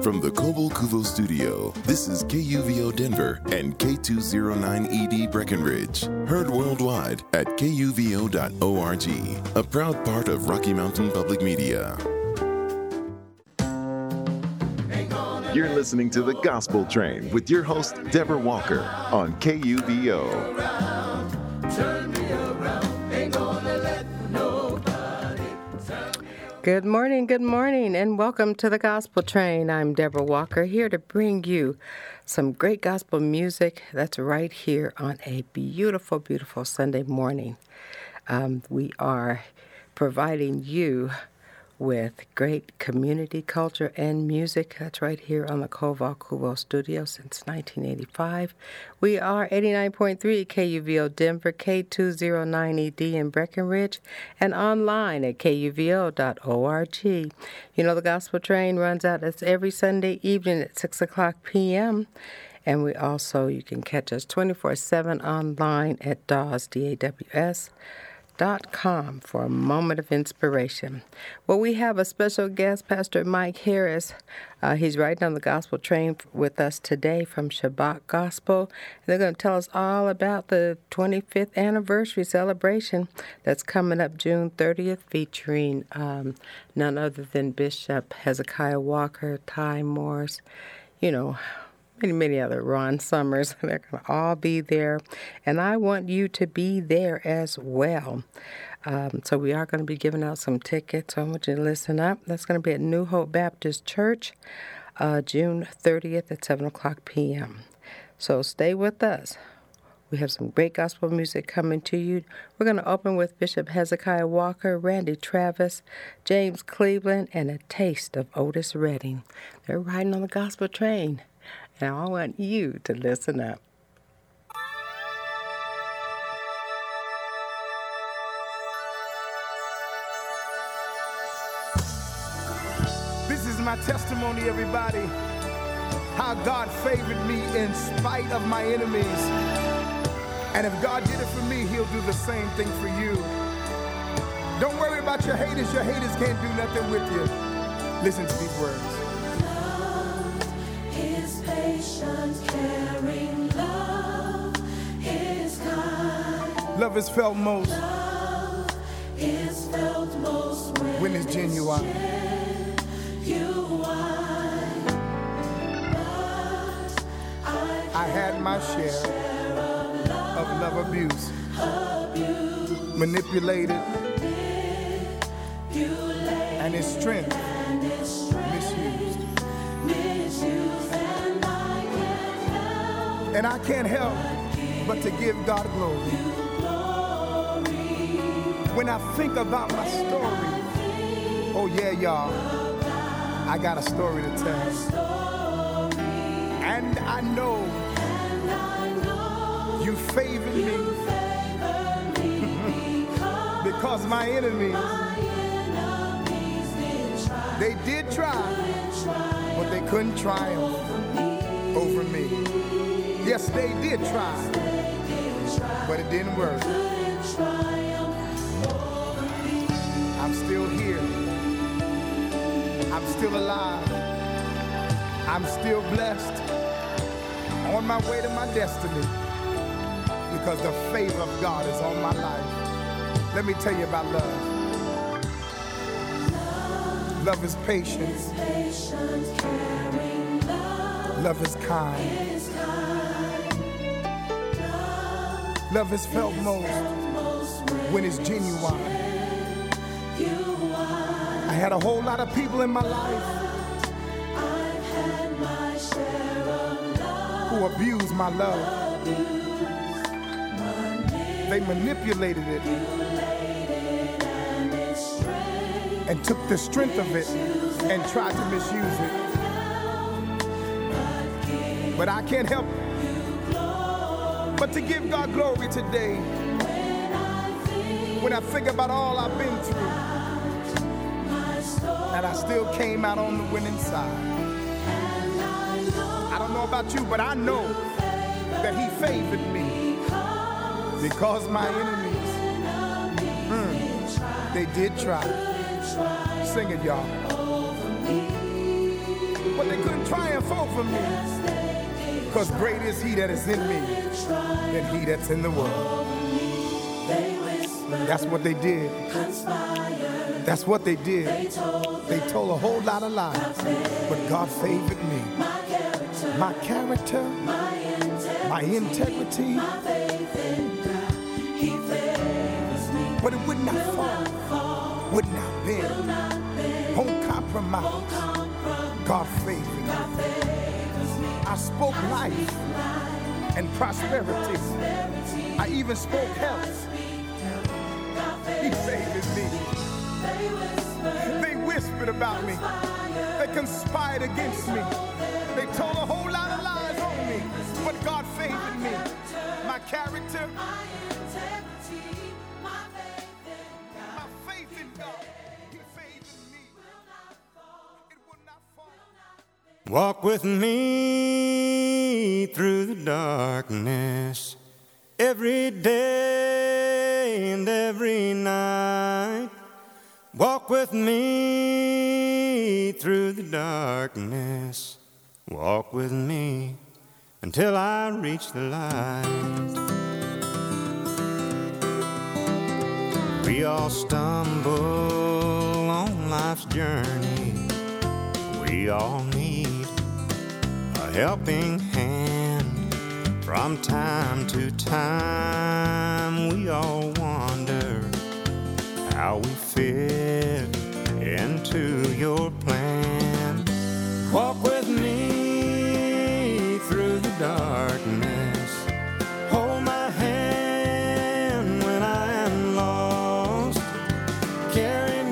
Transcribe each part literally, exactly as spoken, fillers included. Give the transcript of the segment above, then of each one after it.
From the Kobol Kuvo Studio, this is K U V O Denver and K two oh nine E D Breckenridge. Heard worldwide at K U V O dot org, a proud part of Rocky Mountain Public Media. You're listening to The Gospel Train with your host, Deborah Walker, on K U V O. Good morning, good morning, and welcome to The Gospel Train. I'm Deborah Walker, here to bring you some great gospel music that's right here on a beautiful, beautiful Sunday morning. Um, we are providing you with great community culture and music. That's right here on the Kobol Kuvo Studio since nineteen eighty-five. We are eighty-nine point three K U V O Denver, K two oh nine E D in Breckenridge, and online at K U V O dot org. You know, the Gospel Train runs out. It's every Sunday evening at six o'clock p.m., and we also, you can catch us twenty-four seven online at D A W S, D A W S, dot com for a moment of inspiration. Well, we have a special guest, Pastor Mike Harris. Uh, he's riding on the Gospel Train with us today from Shabbat Gospel. And they're going to tell us all about the twenty-fifth anniversary celebration that's coming up June thirtieth, featuring um, none other than Bishop Hezekiah Walker, Ty Morse, you know, many, many other Ron Summers. They're going to all be there, and I want you to be there as well. Um, so we are going to be giving out some tickets, so I want you to listen up. That's going to be at New Hope Baptist Church, uh, June thirtieth at seven o'clock p.m. So stay with us. We have some great gospel music coming to you. We're going to open with Bishop Hezekiah Walker, Randy Travis, James Cleveland, and a taste of Otis Redding. They're riding on the Gospel Train. Now I want you to listen up. This is my testimony, everybody. How God favored me in spite of my enemies. And if God did it for me, he'll do the same thing for you. Don't worry about your haters. Your haters can't do nothing with you. Listen to these words. Patient, caring, love is kind. Love is felt most. Love is felt most when, when it's genuine. genuine. I, I had my share, share of, love, of love abuse, abuse manipulated, manipulated, and its strength, and its strength misused. misused. And I can't help but to give God glory. When I think about my story, oh yeah, y'all, I got a story to tell. And I know you favored me because my enemies, they did try, but they couldn't triumph over me. Yes, they did try, but it didn't work. I'm still here. I'm still alive. I'm still blessed. On my way to my destiny because the favor of God is on my life. Let me tell you about love. Love is patient. Love is kind. Love is felt most when it's genuine. I had a whole lot of people in my life who abused my love. They manipulated it and took the strength of it and tried to misuse it. But I can't help but to give God glory today. When I think about all I've been through, and I still came out on the winning side. I don't know about you, but I know that he favored me because my enemies, mm, they did try. Sing it, y'all. But they couldn't triumph over me. Because great is he that is in me than he that's in the world. That's what they did. That's what they did. They told a whole lot of lies. But God favored me. My character, my integrity. But it would not fall, would not bend, won't compromise. God favored me. I spoke life and prosperity. I even spoke health. He favored me. They whispered about me. They conspired against me. They told a whole lot of lies on me. But God favored me. My character, my faith in God. He favored me. It would not fall. Walk with me through the darkness every day and every night. Walk with me through the darkness. Walk with me until I reach the light. We all stumble on life's journey. We all need a helping hand. From time to time, we all wonder how we fit into your plan. Walk with me through the darkness. Hold my hand when I am lost. Carry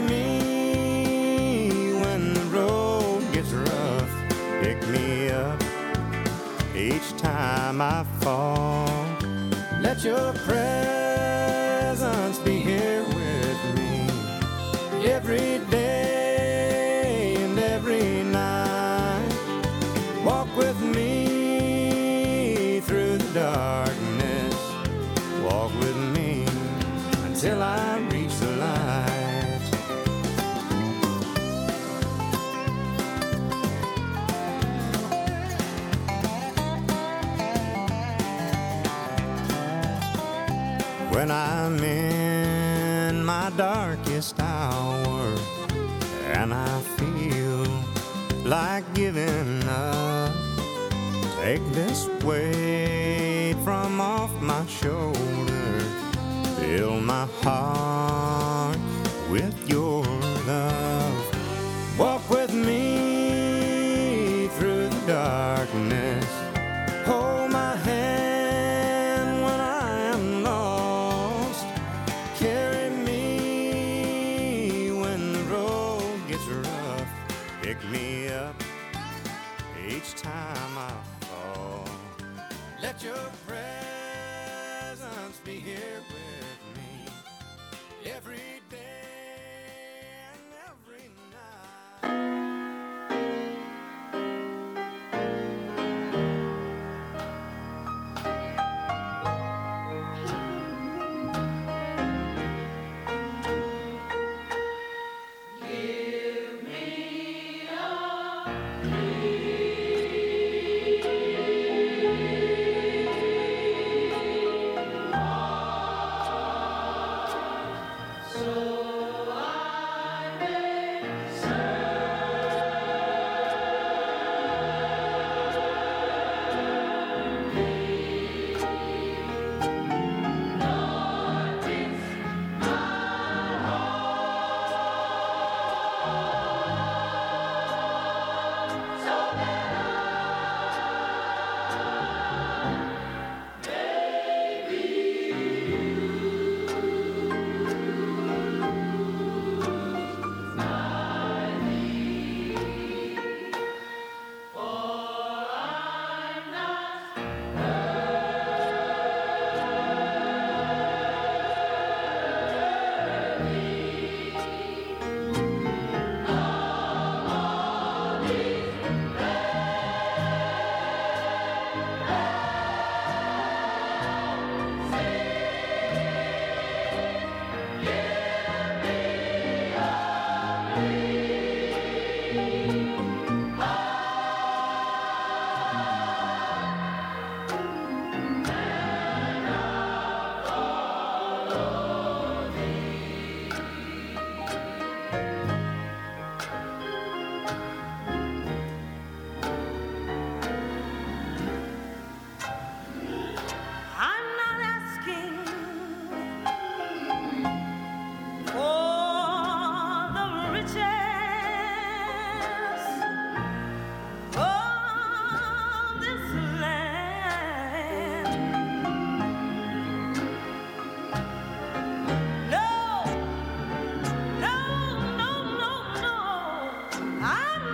me when the road gets rough. Pick me up each time I fall. Let your presence be here with me every day and every night. Walk with me through the darkness. Walk with me until I reach the light. When I'm in my darkest hour and I feel like giving up, take this weight from off my shoulder. Fill my heart with your love. Walk with me through the darkness. Hold my hand when I am lost. Carry me when the road gets rough. Pick me up each time I fall. Let your presence be here with me every day and every night. So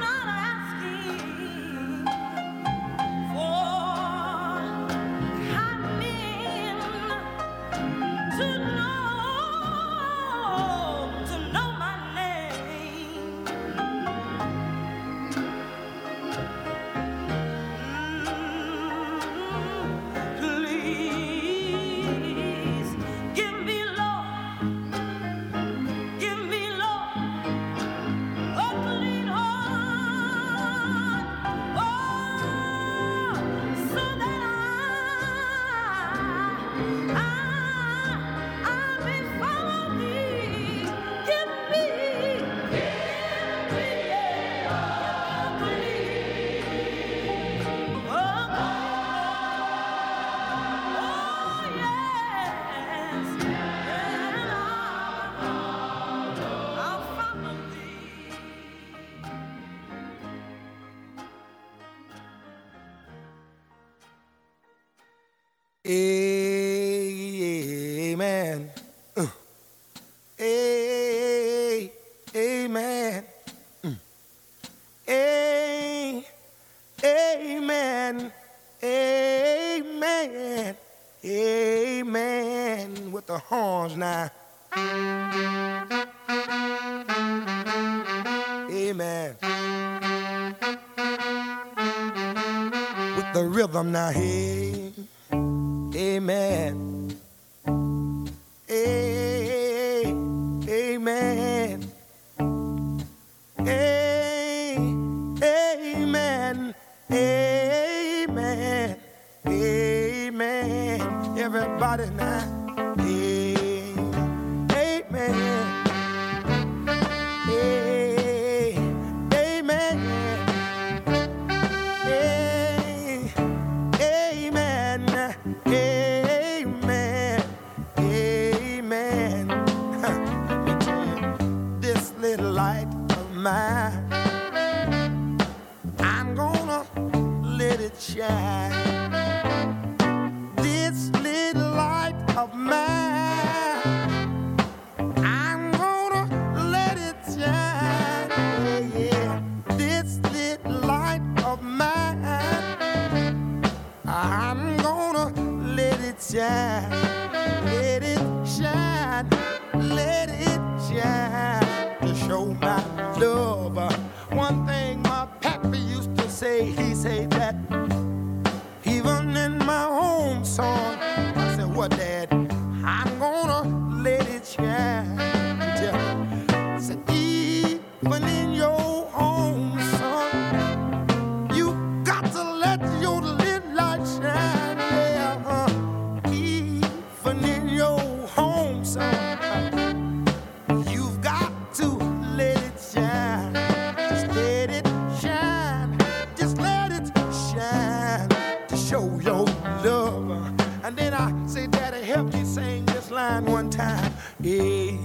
Amen. Uh. A- Amen. Mm. A- Amen. Amen. Amen. With the horns now. Amen. With the rhythm now. Hey. Amen. Hey, amen. Hey, amen. Amen. Amen. Everybody now. Hey, amen. Hey, amen. Hey, amen. Amen. Amen. Huh. Let me tell you, this little light of mine, I'm gonna let it shine. This little light of mine, I'm gonna let it shine. Yeah, yeah. This little light of mine, I'm gonna let it shine, let it shine, let it shine to show my love. Uh, One thing my pappy used to say, he said that even in my home song, I said, what, Dad? I'm gonna let it shine. Tell me. I said, even in your home song, you got to let your little light shine. Yeah, uh, even in your home song, you've got to let it shine. Just let it shine. Just let it shine to show your love. And then I say, Daddy, help me sing this line one time. Hey,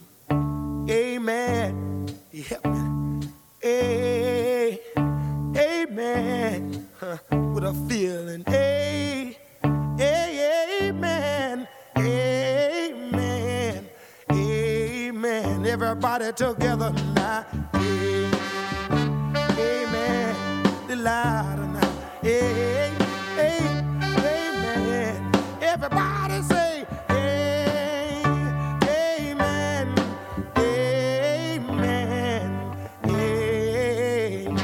amen. You help me. Hey, amen. Huh, with a feeling. Hey, hey, amen. Amen. Amen. Everybody together now. Hey, amen. The louder now. Hey, hey, amen. Everybody say, hey, amen. Amen. Amen.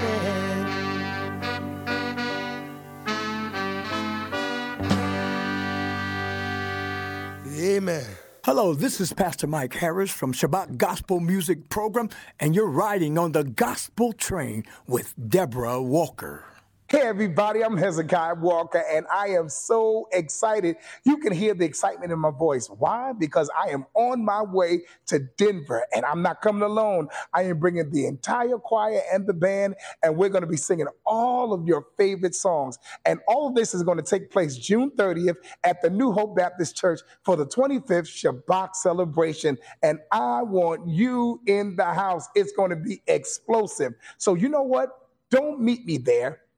Amen. Hello, this is Pastor Mike Harris from Shabbat Gospel Music Program, and you're riding on the Gospel Train with Deborah Walker. Hey everybody, I'm Hezekiah Walker and I am so excited. You can hear the excitement in my voice. Why? Because I am on my way to Denver and I'm not coming alone. I am bringing the entire choir and the band and we're going to be singing all of your favorite songs. And all of this is going to take place June thirtieth at the New Hope Baptist Church for the twenty-fifth Shabbat celebration. And I want you in the house. It's going to be explosive. So you know what? Don't meet me there.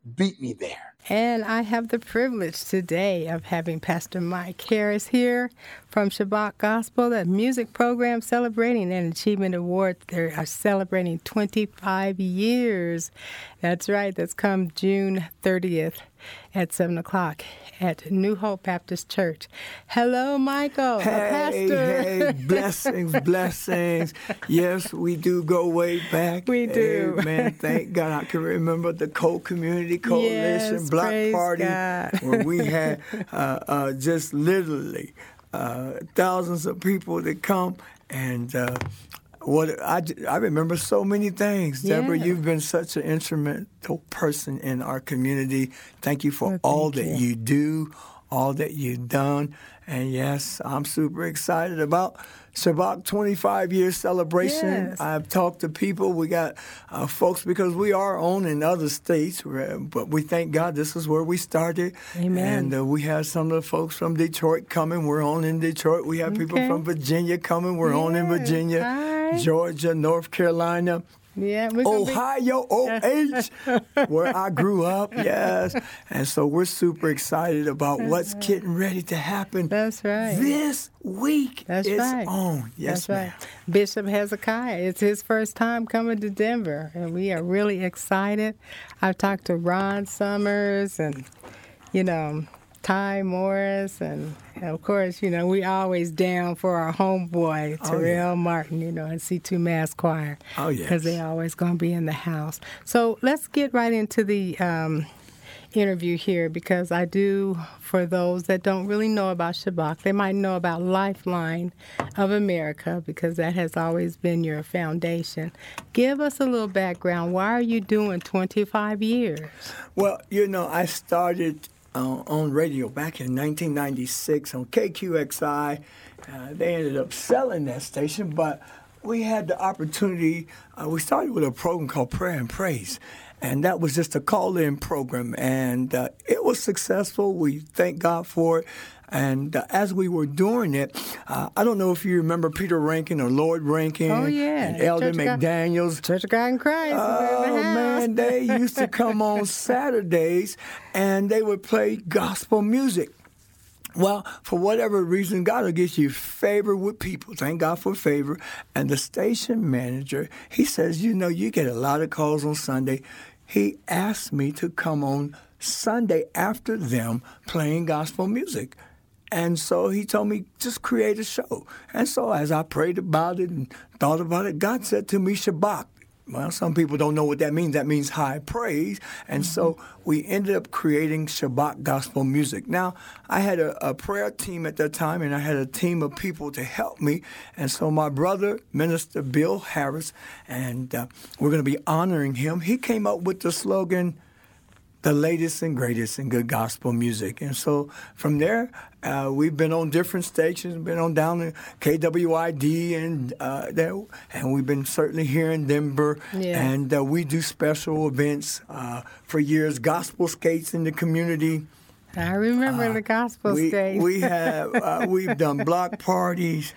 beat me there. And I have the privilege today of having Pastor Mike Harris here from Shabbat Gospel, a music program celebrating an achievement award. They are celebrating twenty-five years. That's right. That's come June thirtieth at seven o'clock at New Hope Baptist Church. Hello, Michael, hey, pastor. Hey, blessings, blessings. Yes, we do go way back. We do. Amen. Thank God I can remember the Co-Community Coalition yes, Block praise Party God. where we had uh, uh, just literally uh, thousands of people that come and uh, what I, I remember so many things. Yeah. Deborah, you've been such an instrumental person in our community. Thank you for Well, thank all that you. you do, all that you've done. And yes, I'm super excited about Shabbat twenty-five year celebration. Yes. I've talked to people. We got uh, folks because we are on in other states, but we thank God this is where we started. Amen. And uh, we have some of the folks from Detroit coming. We're on in Detroit. We have people Okay. from Virginia coming. We're on in Yes. Virginia, All right. Georgia, North Carolina. Yeah, we're gonna be- Ohio, O H, where I grew up, yes. And so we're super excited about what's getting ready to happen That's right. this week. That's it's right. on. Yes, That's ma'am. right. Bishop Hezekiah, it's his first time coming to Denver, and we are really excited. I've talked to Ron Summers and, you know, Ty Morris, and, and of course, you know, we always down for our homeboy, Oh, Terrell yeah. Martin, you know, and C two Mass Choir. Oh, yes. Because they're always going to be in the house. So let's get right into the um, interview here, because I do, for those that don't really know about Shabbat, they might know about Lifeline of America, because that has always been your foundation. Give us a little background. Why are you doing twenty-five years? Well, you know, I started uh, on radio back in nineteen ninety-six on K Q X I. Uh, they ended up selling that station, but we had the opportunity. Uh, we started with a program called Prayer and Praise, and that was just a call-in program, and uh, it was successful. We thank God for it. And uh, as we were doing it, uh, I don't know if you remember Peter Rankin or Lord Rankin Oh, yeah. and Elder Church of God- McDaniels. Church of God in Christ. Oh, we're in the house. man, they used to come on Saturdays, and they would play gospel music. Well, for whatever reason, God will get you favor with people. Thank God for favor. And the station manager, he says, you know, you get a lot of calls on Sunday. He asked me to come on Sunday after them playing gospel music. And so he told me, just create a show. And so as I prayed about it and thought about it, God said to me, Shabbat. Well, some people don't know what that means. That means high praise. And mm-hmm. so we ended up creating Shabbat gospel music. Now, I had a, a prayer team at that time, and I had a team of people to help me. And so my brother, Minister Bill Harris, and uh, we're going to be honoring him, he came up with the slogan, the latest and greatest in good gospel music. And so from there, uh, we've been on different stations, been on down to K W I D, and uh, there, and we've been certainly here in Denver. Yeah. And uh, we do special events uh, for years, gospel skates in the community. I remember Uh, the gospel we, stage. we have, uh, we've done block parties.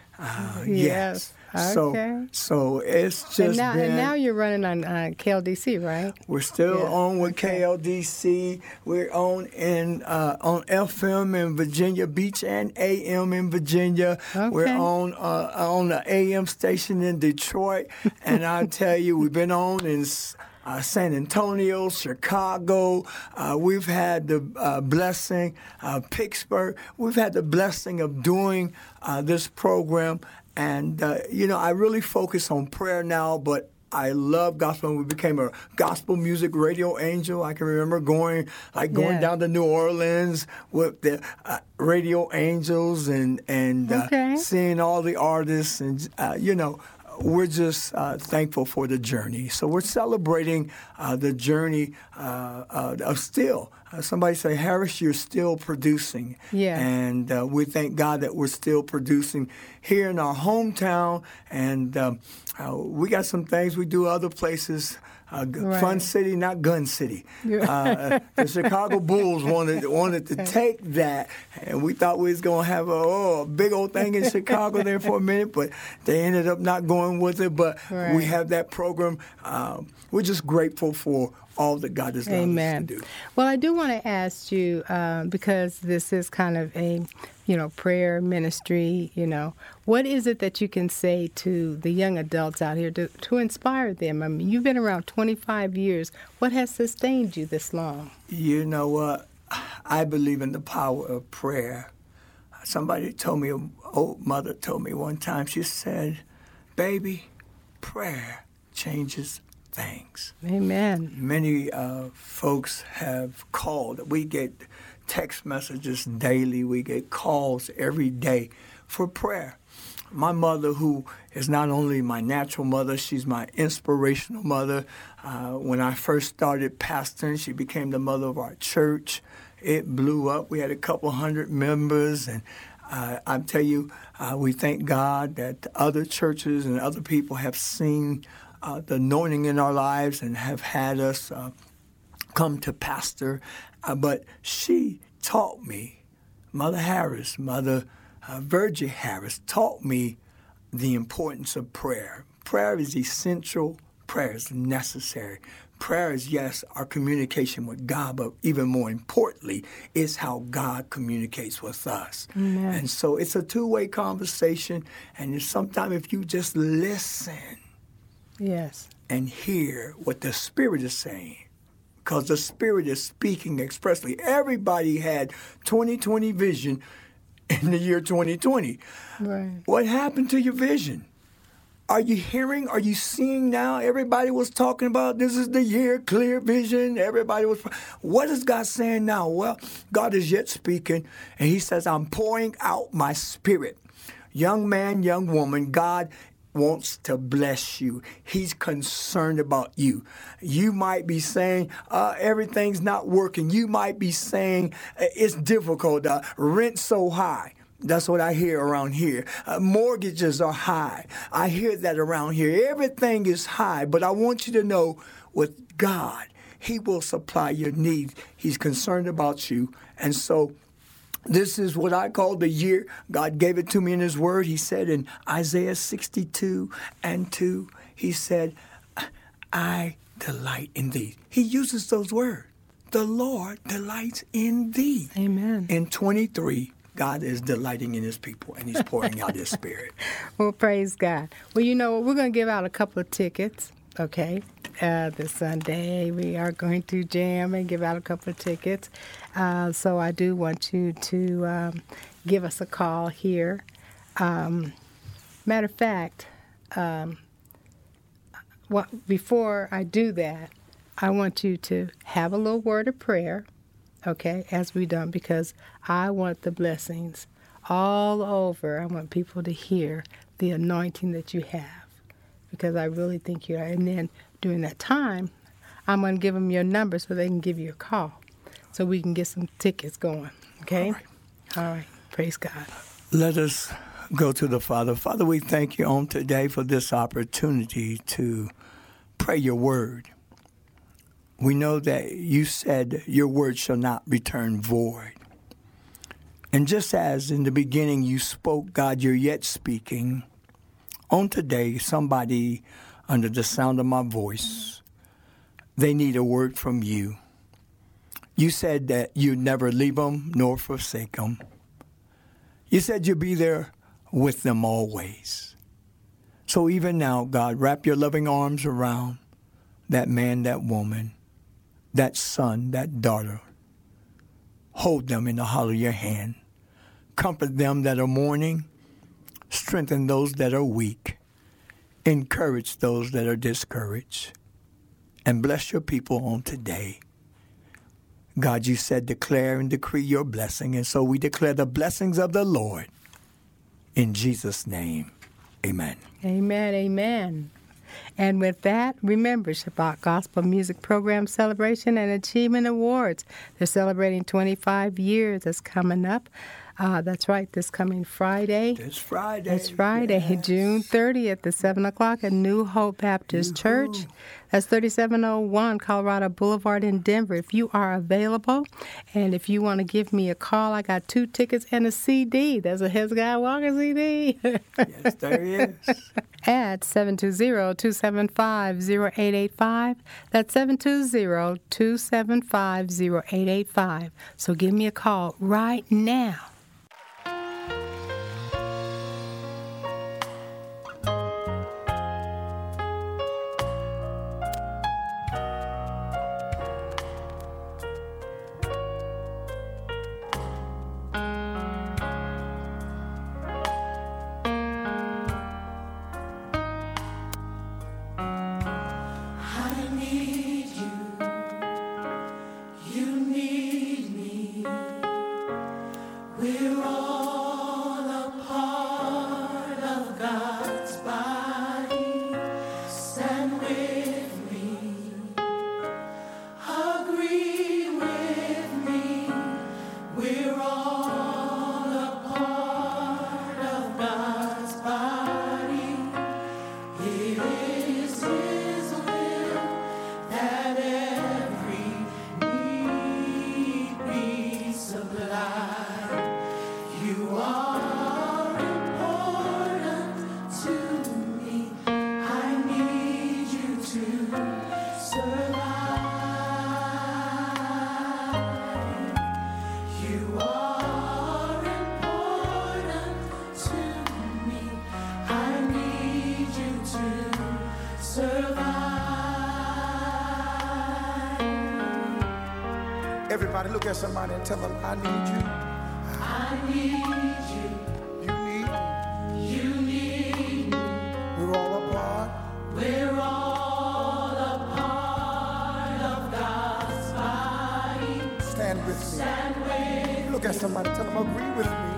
Uh, yes. Yes. So, Okay. so it's just and now, been, and now you're running on uh, K L D C, right? we're still Yeah, on with okay. K L D C. We're on in uh, on F M in Virginia Beach and A M in Virginia. We're Okay. on uh, on the A M station in Detroit, and I tell you, we've been on in uh, San Antonio, Chicago. Uh, we've had the uh, blessing, uh, Pittsburgh. We've had the blessing of doing uh, this program. And, uh, you know, I really focus on prayer now, but I love gospel. We became a gospel music radio angel. I can remember going, like going Yeah. down to New Orleans with the uh, radio angels and, and uh, Okay. seeing all the artists. And, uh, you know, we're just uh, thankful for the journey. So we're celebrating uh, the journey uh, uh, of still. Uh, somebody say, Harris, you're still producing. Yeah. And uh, we thank God that we're still producing here in our hometown. And um, uh, we got some things we do other places. Uh, g- Right. Fun City, not Gun City. Uh, the Chicago Bulls wanted wanted to take that, and we thought we was gonna have a, oh, a big old thing in Chicago there for a minute, but they ended up not going with it. But we Right. have that program. Um, we're just grateful for all that God has allowed Amen. us to do. Well, I do want to ask you, uh, because this is kind of a, you know, prayer ministry, you know, what is it that you can say to the young adults out here to, to inspire them? I mean, you've been around twenty-five years. What has sustained you this long? You know what? I believe in the power of prayer. Somebody told me, an old mother told me one time, she said, baby, prayer changes things. Amen. Many uh, folks have called. We get text messages daily. We get calls every day for prayer. My mother, who is not only my natural mother, she's my inspirational mother. Uh, when I first started pastoring, she became the mother of our church. It blew up. We had a couple hundred members, and uh, I tell you, uh, we thank God that other churches and other people have seen Uh, the anointing in our lives and have had us uh, come to pastor. Uh, but she taught me, Mother Harris, Mother uh, Virgie Harris, taught me the importance of prayer. Prayer is essential. Prayer is necessary. Prayer is, yes, our communication with God, but even more importantly, is how God communicates with us. Amen. And so it's a two-way conversation, and sometimes if you just listen, Yes. and hear what the Spirit is saying, because the Spirit is speaking expressly. Everybody had twenty twenty vision in the year twenty twenty. Right. What happened to your vision? Are you hearing? Are you seeing now? Everybody was talking about this is the year, clear vision. Everybody was. What is God saying now? Well, God is yet speaking, and He says, I'm pouring out my Spirit. Young man, young woman, God wants to bless you. He's concerned about you. You might be saying, uh, everything's not working. You might be saying, it's difficult. Uh, rent's so high. That's what I hear around here. Uh, mortgages are high. I hear that around here. Everything is high. But I want you to know, with God, He will supply your needs. He's concerned about you. And so this is what I call the year. God gave it to me in His Word. He said in Isaiah sixty-two and two, He said, I delight in thee. He uses those words. The Lord delights in thee. Amen. In twenty-three, God is delighting in His people, and He's pouring out His Spirit. Well, praise God. Well, you know what? We're going to give out a couple of tickets, okay? Uh, this Sunday, we are going to jam and give out a couple of tickets. Uh, so I do want you to um, give us a call here. Um, matter of fact, um, well, before I do that, I want you to have a little word of prayer, okay, as we done, because I want the blessings all over. I want people to hear the anointing that you have, because I really think you are. And then during that time, I'm going to give them your number so they can give you a call so we can get some tickets going, okay? All right. All right. Praise God. Let us go to the Father. Father, we thank you on today for this opportunity to pray your word. We know that you said your word shall not return void. And just as in the beginning you spoke, God, you're yet speaking. On today, somebody under the sound of my voice, they need a word from you. You said that you'd never leave them nor forsake them. You said you'd be there with them always. So even now, God, wrap your loving arms around that man, that woman, that son, that daughter. Hold them in the hollow of your hand. Comfort them that are mourning. Strengthen those that are weak. Encourage those that are discouraged. And bless your people on today. God, you said declare and decree your blessing. And so we declare the blessings of the Lord. In Jesus' name, amen. Amen, amen. And with that, remember Shabbat Gospel Music Program Celebration and Achievement Awards. They're celebrating twenty-five years. That's coming up. Uh, that's right, this coming Friday. This Friday. It's Friday, yes. June thirtieth at seven o'clock at New Hope Baptist Yoo-hoo. Church. That's thirty-seven oh one Colorado Boulevard in Denver. If you are available and if you want to give me a call, I got two tickets and a C D. There's a Hezekiah Walker C D. Yes, there he is. At seven two zero, two seven five, zero eight eight five. That's seven two zero, two seven five, zero eight eight five. So give me a call right now. Everybody look at somebody and tell them, I need you. I need you. You need me. You need me. We're all a part. We're all a part of God's body. Stand with me. Stand with Look at somebody, tell them, agree with me.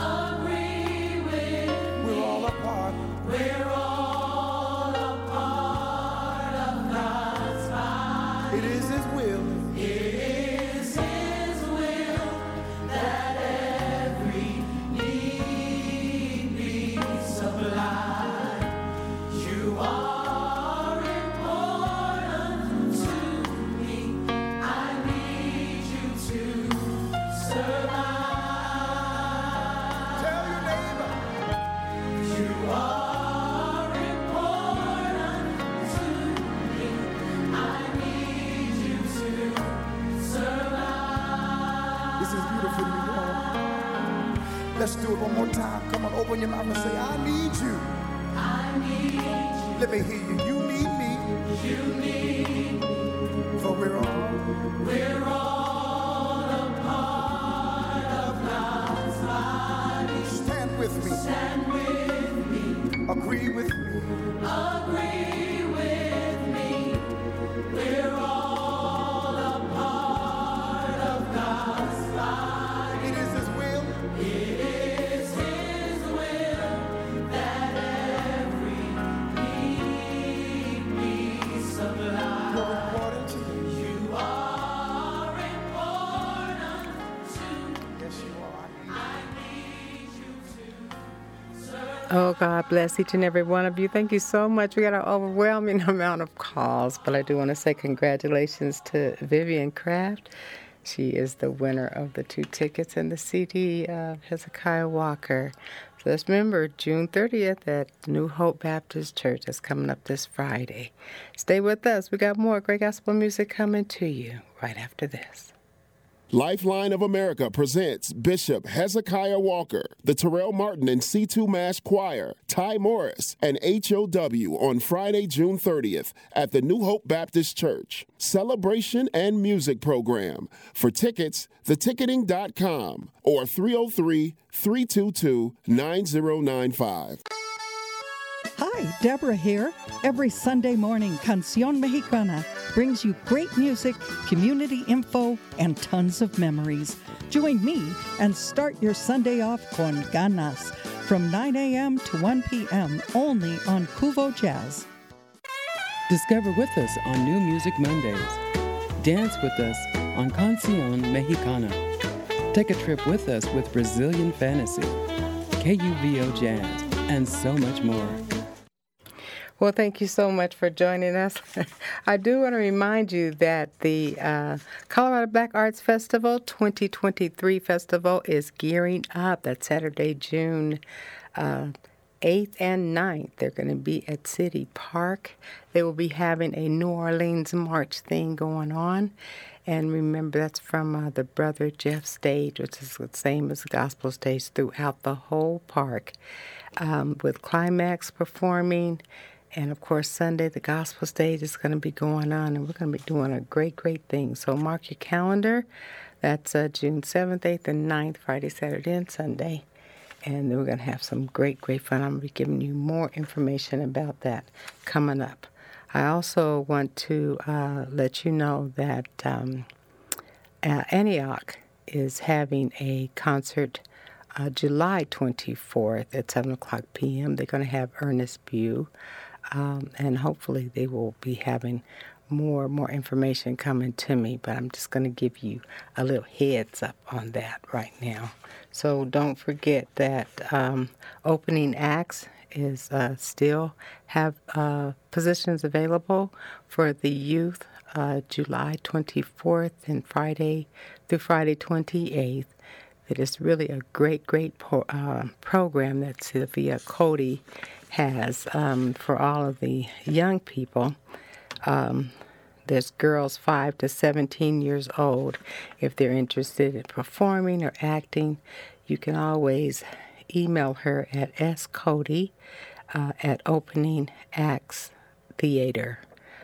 Agree with We're all a part. We're all a part of God's body. It is His will. It is His will that every need be supplied. You are important to me. I need you to survive. Tell your neighbor. You are important to me. I need you to survive. This is beautiful, you know. Let's do it one more time. Come on, open your mouth and say, I need you. I need you. Let me hear you. You need me. You need me. For we're all. We're all a part of God's body. Stand with me. Stand with me. Agree with me. Agree with me. We're all a part of God's body. It is His will. It is His will that every need be supplied. You're important to me. You are important to me. Yes, you are. I need you. I need you to serve. Oh, God bless each and every one of you. Thank you so much. We got an overwhelming amount of calls, but I do want to say congratulations to Vivian Kraft. She is the winner of the two tickets and the C D of Hezekiah Walker. So let's remember, June thirtieth at New Hope Baptist Church. That's coming up this Friday. Stay with us. We got more great gospel music coming to you right after this. Lifeline of America presents Bishop Hezekiah Walker, the Terrell Martin and C two Mass Choir, Ty Morris, and H O W on Friday, June thirtieth at the New Hope Baptist Church. Celebration and music program. For tickets, the ticketing dot com or three oh three, three two two, nine oh nine five. Hi, Deborah here. Every Sunday morning, Canción Mexicana brings you great music, community info, and tons of memories. Join me and start your Sunday off con ganas from nine a.m. to one p.m. only on Cuvo Jazz. Discover with us on New Music Mondays. Dance with us on Canción Mexicana. Take a trip with us with Brazilian Fantasy, K U V O Jazz, and so much more. Well, thank you so much for joining us. I do want to remind you that the uh, Colorado Black Arts Festival twenty twenty-three festival is gearing up. That's Saturday, June uh, eighth and ninth. They're going to be at City Park. They will be having a New Orleans March thing going on. And remember, that's from uh, the Brother Jeff stage, which is the same as the gospel stage throughout the whole park, um, with Climax performing. And, of course, Sunday, the gospel stage is going to be going on, and we're going to be doing a great, great thing. So mark your calendar. That's uh, June seventh, eighth, and ninth, Friday, Saturday, and Sunday. And then we're going to have some great, great fun. I'm going to be giving you more information about that coming up. I also want to uh, let you know that um, uh, Antioch is having a concert uh, July twenty-fourth at seven o'clock p.m. They're going to have Ernest Bew. Um, and hopefully they will be having more more information coming to me, but I'm just going to give you a little heads up on that right now. So don't forget that um, opening acts is uh, still have uh, positions available for the youth uh, July twenty-fourth and Friday through Friday twenty-eighth. It is really a great, great po- uh, program that Sylvia Cody has um, for all of the young people. Um, there's girls five to seventeen years old. If they're interested in performing or acting, you can always email her at scody uh, at opening acts theater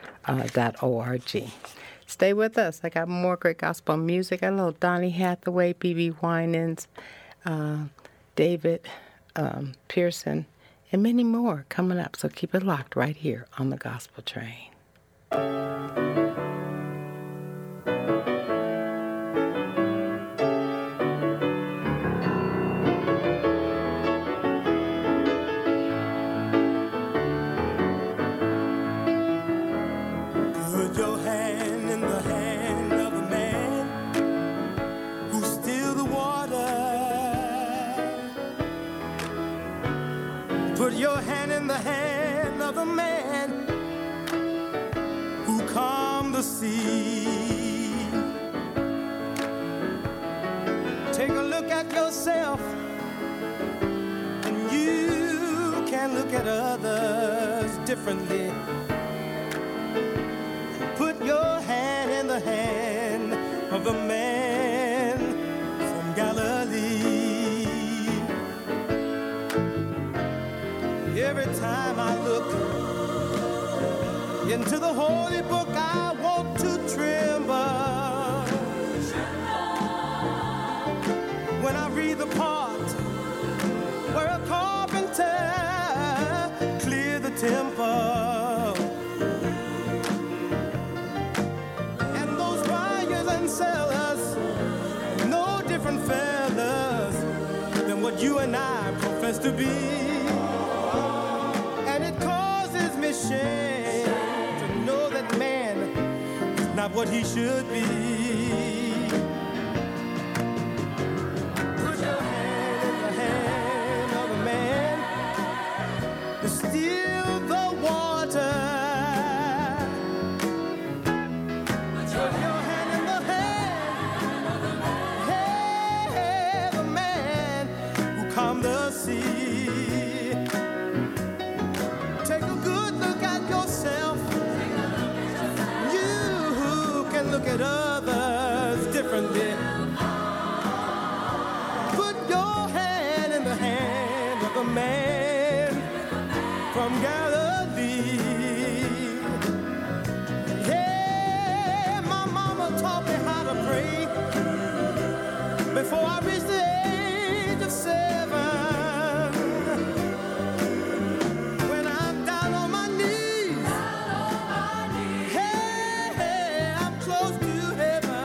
dot org. Stay with us. I got more great gospel music. I got a little Donny Hathaway, B B Winans, uh, David um, Pearson, and many more coming up. So keep it locked right here on the Gospel Train. Put your hand in the hand of a man who's still the water. Put your hand in the hand of a man who calmed the sea. Take a look at yourself, and you can look at others differently. Put your hand in the hand of a man from Galilee. Every time I look into the holy book, I want to tremble. When I read the part where a carpenter cleared the temple, fellas than what you and I profess to be. And it causes me shame to know that man is not what he should be. Put your hand in the hand of a man to steal the water. Put your hand in the hand of a man, calm the sea. Take a good look at yourself. You can look at others differently. Put your hand in the hand of a man from Galilee. Yeah, my mama taught me how to pray before I reached the age of seven. When I'm down on my knees, hey, hey, I'm close to heaven.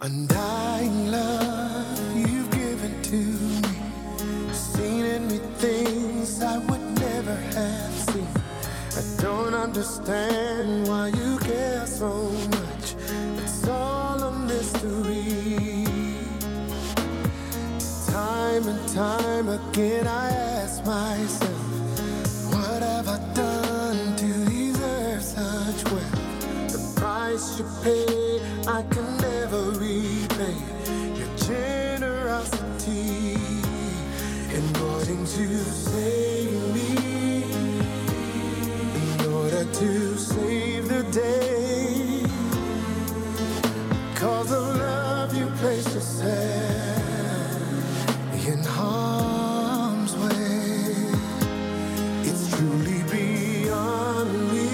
Undying love you've given to me, seen in me things I would never have seen. I don't understand why you care so much. It's all a mystery. Time and time again I ask myself, what have I done to deserve such wealth? The price you pay I can never repay. Your generosity in wanting to save me, in order to save the day. Because of love you place yourself in harm's way. It's truly beyond me,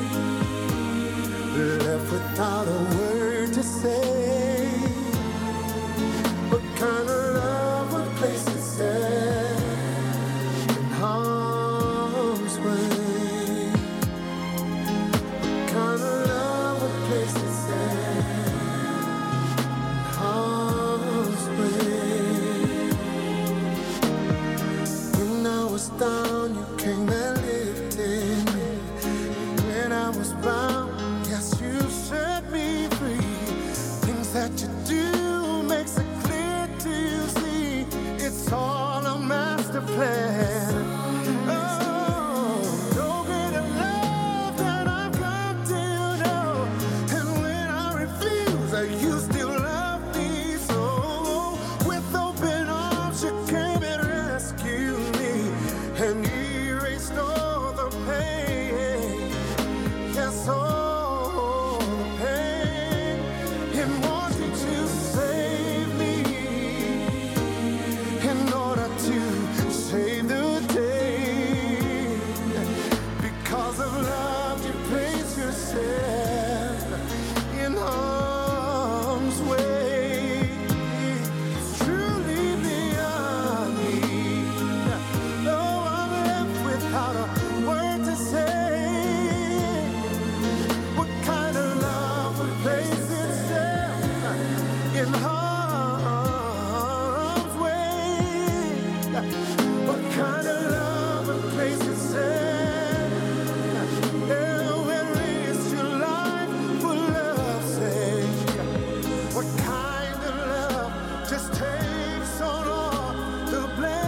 left without a word to say. What kind of love would place itself in harm's way? What kind of love would place itself in harm's way? When I was down, you came and lifted me. When I was bound, yes, you set me free. Things that you do makes it clear to see. It's all a master plan. Oh, no greater love than I've come to know. And when I refuse, you still love me so. With open arms, you came and rescued me and erased all the pain. Yes, all the pain in wanting to save me, in order to save the day. Because of love, you place yourself in harm's way. It's truly beyond me. Though I'm left without a word to say. What kind of love would place itself in harm's way? What kind of love would place itself? Yeah, where is your life for love's sake? What kind of love just takes on all the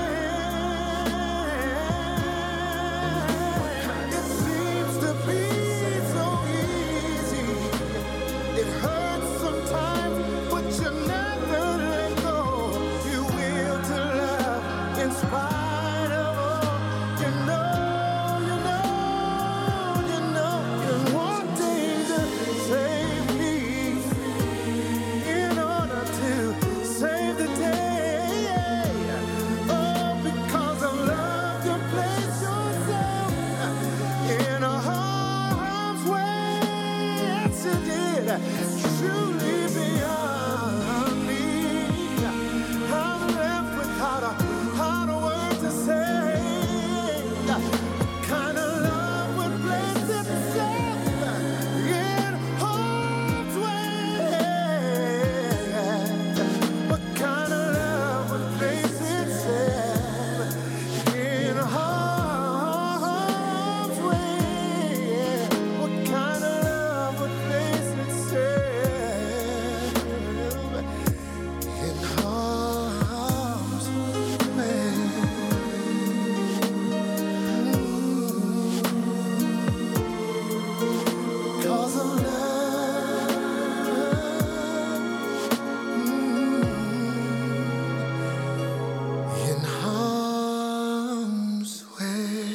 blame? It seems to be so easy. It hurts sometimes, but you never let go. You will to love in spite of all. You know, you know, you know, you're wanting to save me in order to save the day. Oh, because of love, you place yourself in a harm's way. Yes, you did. Truly beyond me. I'm left without a, without a word to say. What kind of love would place itself in harm's way? What kind of love would place itself in harm's way? What kind of love would place itself in harm's way? Cause of love, in harm's way.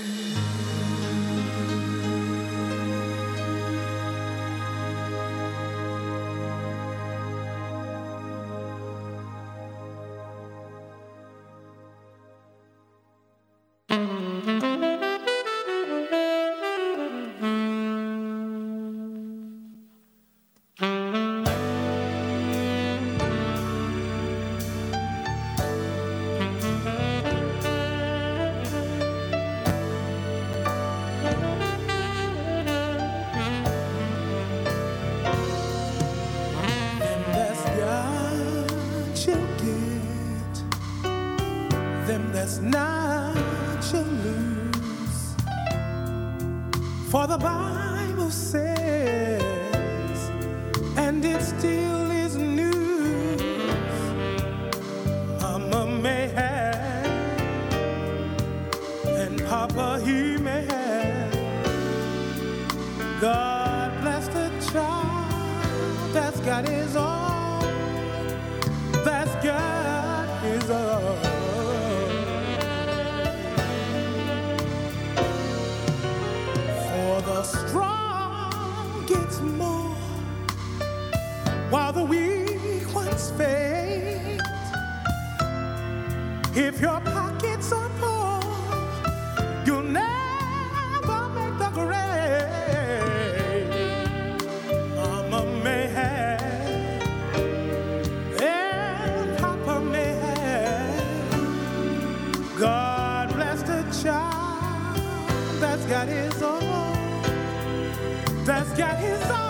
And that's God. Bible says, and it still is news, Mama may have, and Papa he may have. God bless the child that's got his all, that's got his all. For the strong gets more, while the weak ones fade. If your pockets are poor, you'll never make the grade. Mama may have, and Papa may have. God bless the child that's got his own, that's got his own.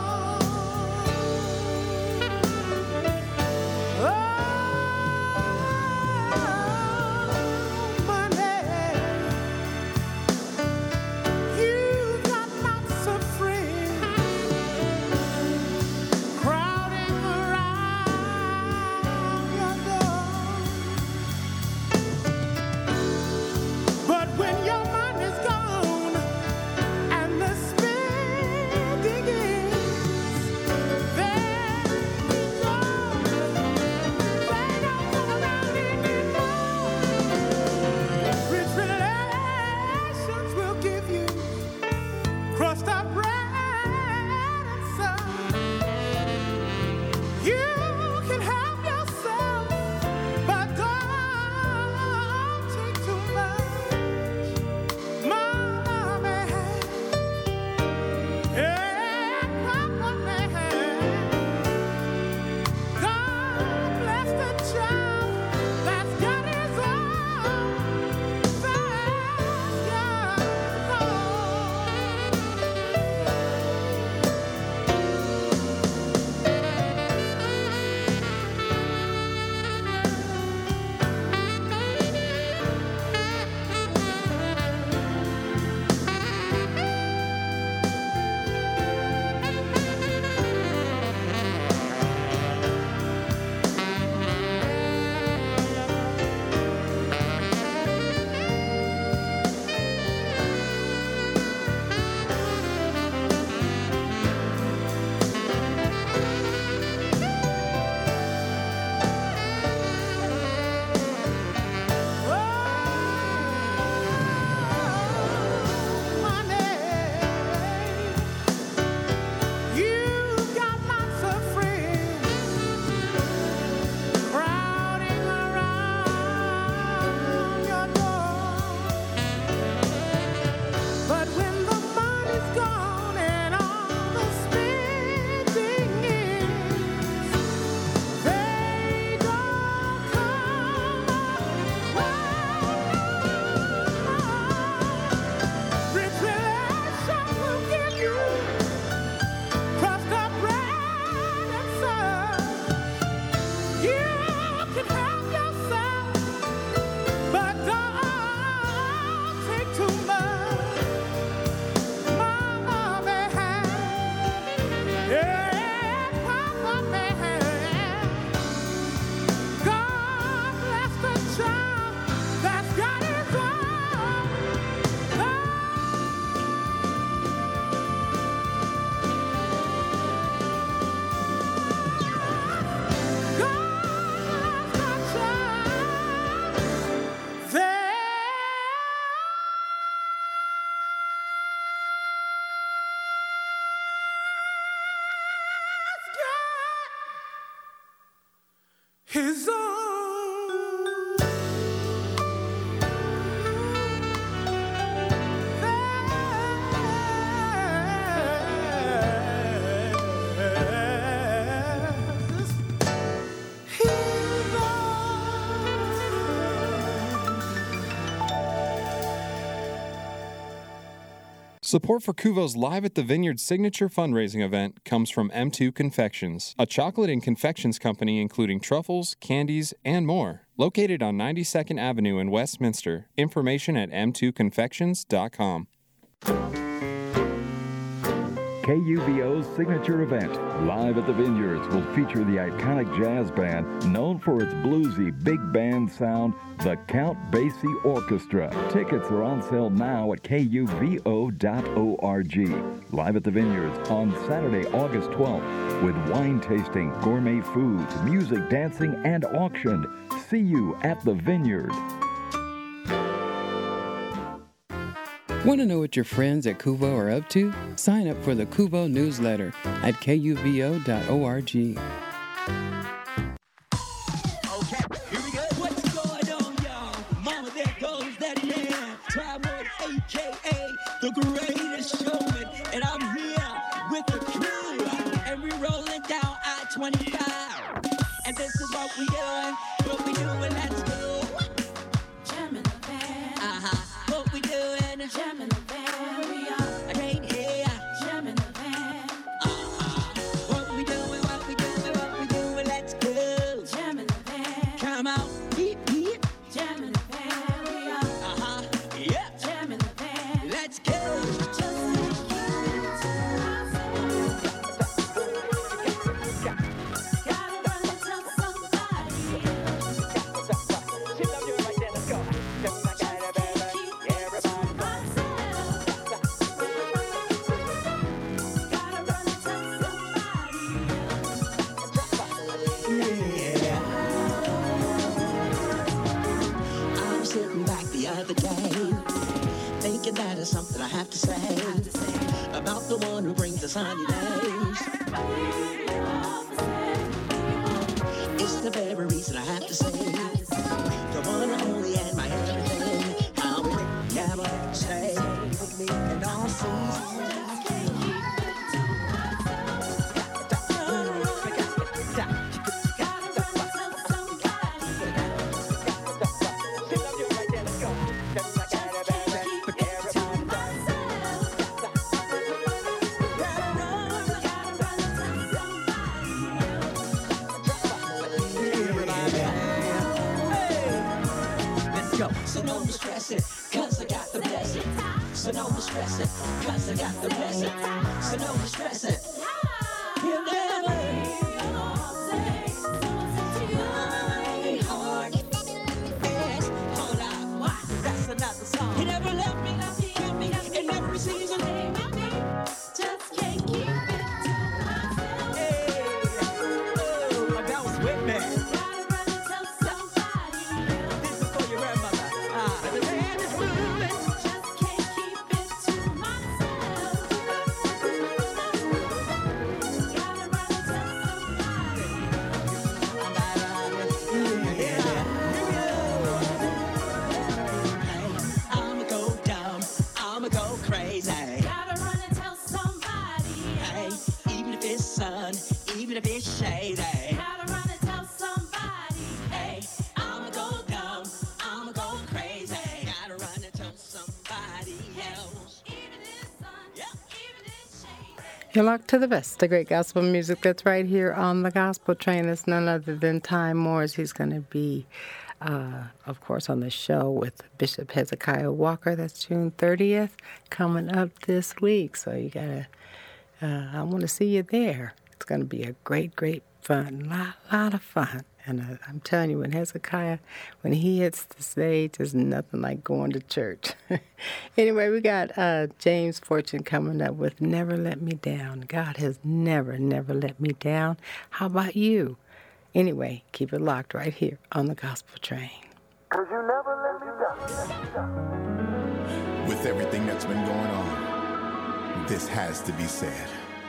His own. Support for Kuvo's Live at the Vineyard signature fundraising event comes from M two Confections, a chocolate and confections company including truffles, candies, and more. Located on ninety-second Avenue in Westminster. Information at m two confections dot com. K U V O's signature event, Live at the Vineyards, will feature the iconic jazz band known for its bluesy big band sound, the Count Basie Orchestra. Tickets are on sale now at K U V O dot org. Live at the Vineyards on Saturday, August twelfth, with wine tasting, gourmet foods, music, dancing, and auction. See you at the Vineyard. Want to know what your friends at Kuvo are up to? Sign up for the Kuvo newsletter at K U V O dot org. The greatest showman, and I'm here with the crew, and we rolling down I twenty-five, and this is what we doing, what we doing, let's go. Jam in the van. Uh-huh. What we doing? Jam in the van. We are. I can't hear. Jam in the van. Uh-huh. What we doing? What we doing? What we doing? Let's go. Jam in the van. Come out. Beep beep. Jam in the van. We are. Uh-huh. Yeah. Jam in the van. Let's go. That is something I have to say about the one who brings the sunny days. It's the very reason I have to say the one and only and my everything. I will never stay with me in all seasons. So no more stressing, cause I got the blessing. So no more stressing, cause I got the blessing. So no more stressing. He'll never my heart. Yes, hold on. What? That's another song. He never left me, kept me in every season. Just can't keep it to myself. Hey, oh, that was with me. Even if it's shady, gotta run and tell somebody. Hey, I'ma go dumb, I'ma go crazy. Gotta run and tell somebody else. Even if it's sun, yeah. Even if it's shady. You're locked to the best, the great gospel music that's right here on the Gospel Train. It's none other than Ty Morris. He's going to be, uh, of course, on the show with Bishop Hezekiah Walker. That's June thirtieth, coming up this week. So you gotta, uh, I want to see you there. It's going to be a great, great fun, lot, lot of fun. And uh, I'm telling you, when Hezekiah, when he hits the stage, there's nothing like going to church. Anyway, we got uh, James Fortune coming up with Never Let Me Down. God has never, never let me down. How about you? Anyway, keep it locked right here on the Gospel Train. 'Cause you never let me down. With everything that's been going on, this has to be said.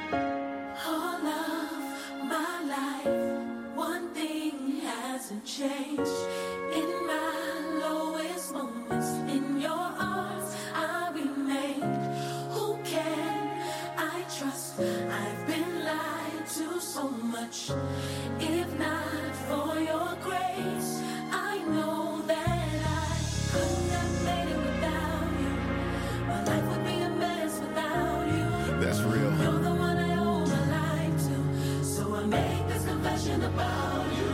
All of my life, one thing hasn't changed. In my lowest moments, in your arms I remain. Who can I trust? I've been lied to so much. If not for your grace, I know that I couldn't have made it without you. My life would be a mess without you. That's real. You're the one I owe my life to, so I make this confession about you.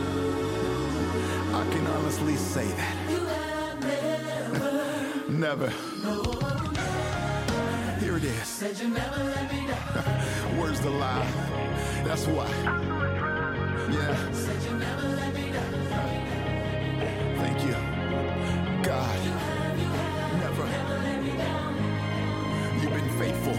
I can honestly say that. You have never, Never. no, never. Here it it is. Said you never let me down. Where's the lie? That's why. Yeah. Said you never let me down. Thank you, God. You have, you have, Never. never let me down. You've been faithful.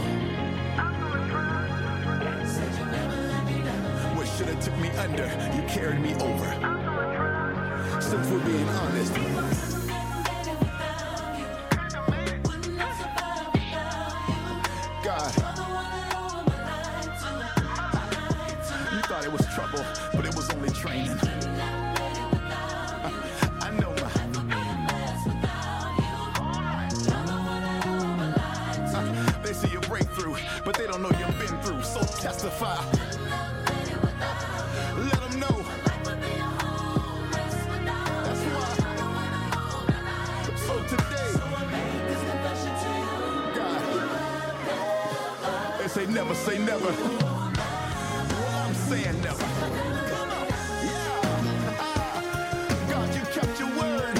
Said you never let me down. What should have took me under, you carried me over. Since we're being honest. God. You thought it was trouble, but it was only training. I know my. They see your breakthrough, but they don't know you've been through. So testify. Let them know. That's why. So today, God, they say never say never. Well, I'm saying never. Yeah. God, you kept your word.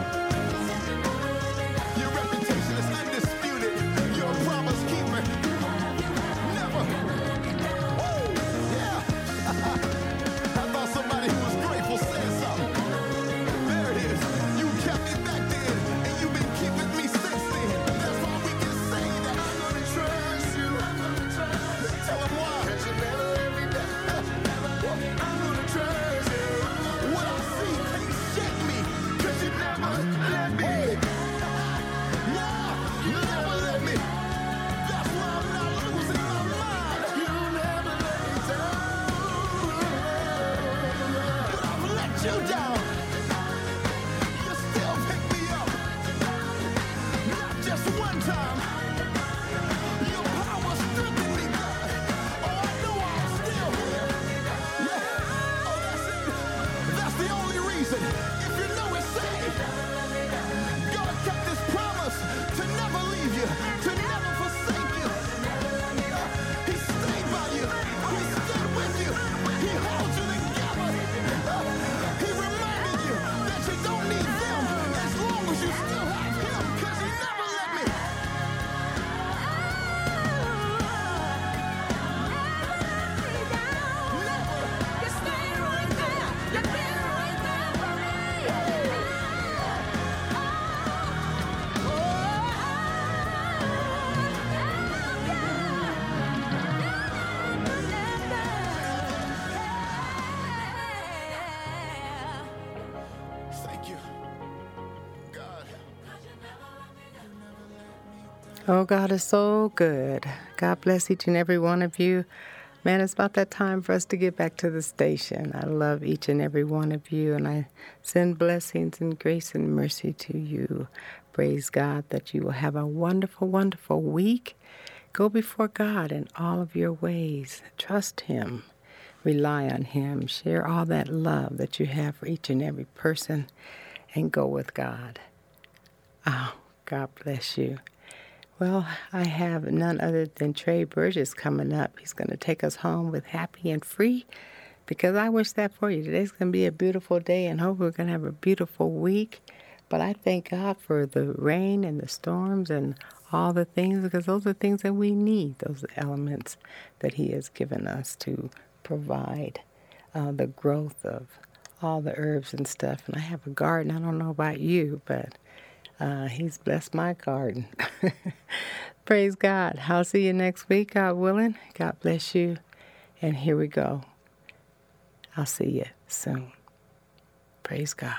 Your reputation is undisputed. You're a promise keeper. Never. Woo! Yeah. I thought somebody who was grateful said something. There it is. You kept me back then, and you've been keeping me since then. That's why we can say that I'm gonna trust you. Tell them why. I'm gonna trust you. What I see can't shake me, 'cause you never let me. No, you never let me. That's why I'm not losing my mind. You never let me down. But I've let you down. You still pick me up. Not just one time. Your power strengthened me, God. Oh, I know I'm still here. Yeah. Oh, that's it. That's the only reason. If you know it, say it. God kept His promise to never leave you, to never forsake you. He stayed by you. He stood with you. He held you together. He reminded you that you don't need them as long as you still have Him, 'cause He never let me. Thank you, God. Oh, God is so good. God bless each and every one of you. Man, it's about that time for us to get back to the station. I love each and every one of you, and I send blessings and grace and mercy to you. Praise God that you will have a wonderful, wonderful week. Go before God in all of your ways. Trust Him. Rely on Him. Share all that love that you have for each and every person, and go with God. Oh, God bless you. Well, I have none other than Trey Burgess coming up. He's going to take us home with Happy and Free, because I wish that for you. Today's going to be a beautiful day, and hope we're going to have a beautiful week. But I thank God for the rain and the storms and all the things, because those are things that we need, those elements that He has given us to provide uh, the growth of all the herbs and stuff. And I have a garden. I don't know about you, but uh, He's blessed my garden. Praise God. I'll see you next week, God willing. God bless you. And here we go. I'll see you soon. Praise God.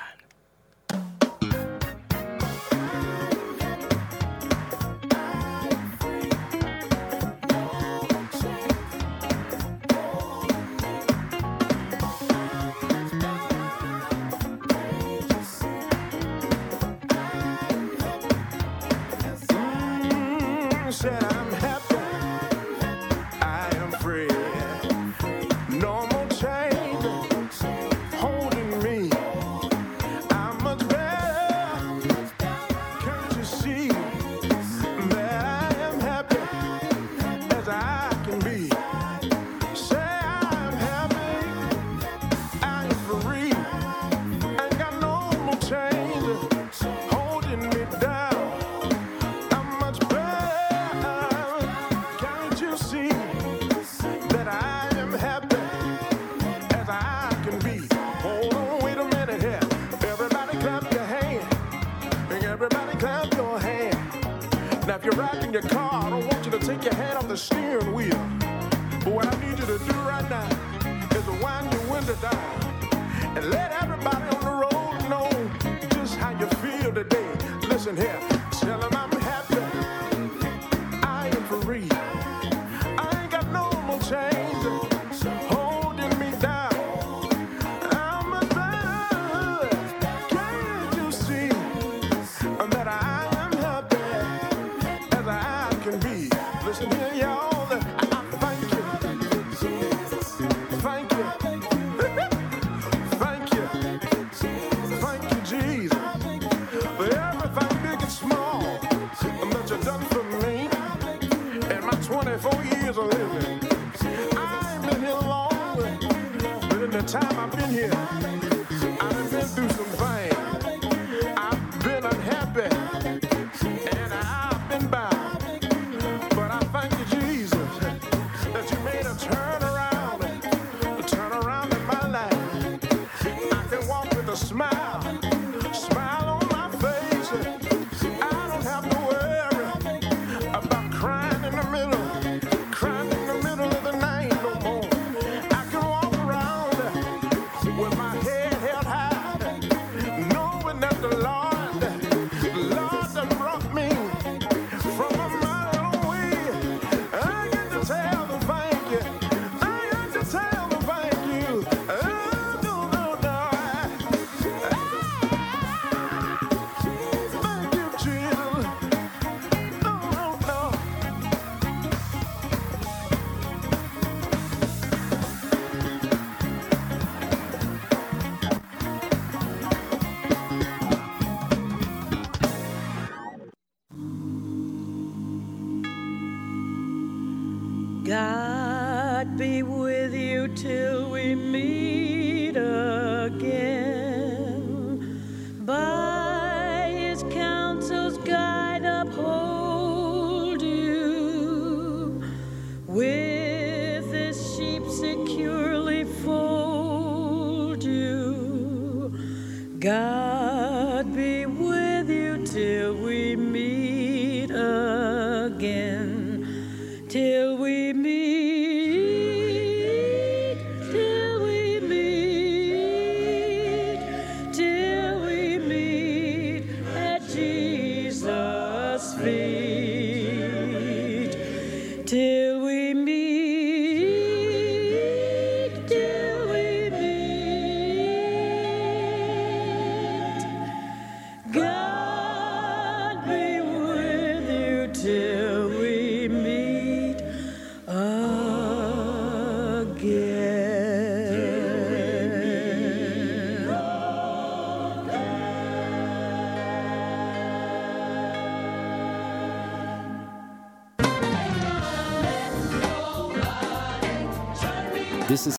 Said I'm happy, I am free. No more chains holding me. I'm much better. Can't you see that I am happy as I can be? Say I'm happy, I am free. Ain't got no more chains holding me down. I'm much better. your car, I don't want you to take your hand off the steering wheel. But what I need you to do right now is to wind your window down and let everybody on the road know just how you feel today. Listen here, tell them I'm happy, I am free. I ain't got no more chains holding me down. I'm a better. Can't you see that I am happy as I can be? Listen here, y'all. I thank you. Thank you. Thank you. Thank you, Jesus, for everything big and small that you done for me in my twenty-four years of living. I ain't been here long, but in the time I've been here, I've been through some things. I've been unhappy and I've been bound, but I thank you, Jesus, that you made a turn around, a turn around in my life. I can walk with a smile, smile on my face. I don't have to worry about crying in the middle, crying in the middle of the night no more. I can walk around with my head held high, knowing that the Lord, the Lord that brought me from a mile away. I get to tell them thank you. I got to tell them thank you. Oh, no, no, no. Thank you, Jesus. No, no, no. God be with you till we meet again. By his counsel's guide uphold you. With his sheep securely fold you. God be with you till we meet again. Till we meet, till we meet, till we meet at Jesus' feet. Till we meet, till we meet. God be with you till we meet again. This is